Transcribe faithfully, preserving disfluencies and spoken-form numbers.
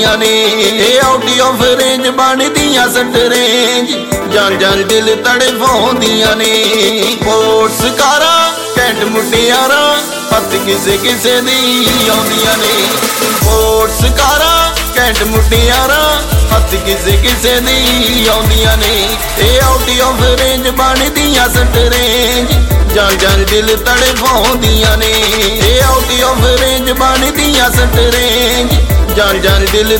ने out of range बनदियां सट रेंज जान जान दिल तड़फाउंदियां ने स्पोर्ट्स कारां कैंट मुटियारां हत्थ किसे किसे दी आउंदियां ने स्पोर्ट्स कारां कैंट मुटियारां हत्थ किसे किसे दी आउंदियां ने आउट ऑफ रेंज बनदियां सट रेंज जान जान दिल तड़फाउंदियां ने आउट ऑफ रेंज बनदियां सट रेंज जान जान दिल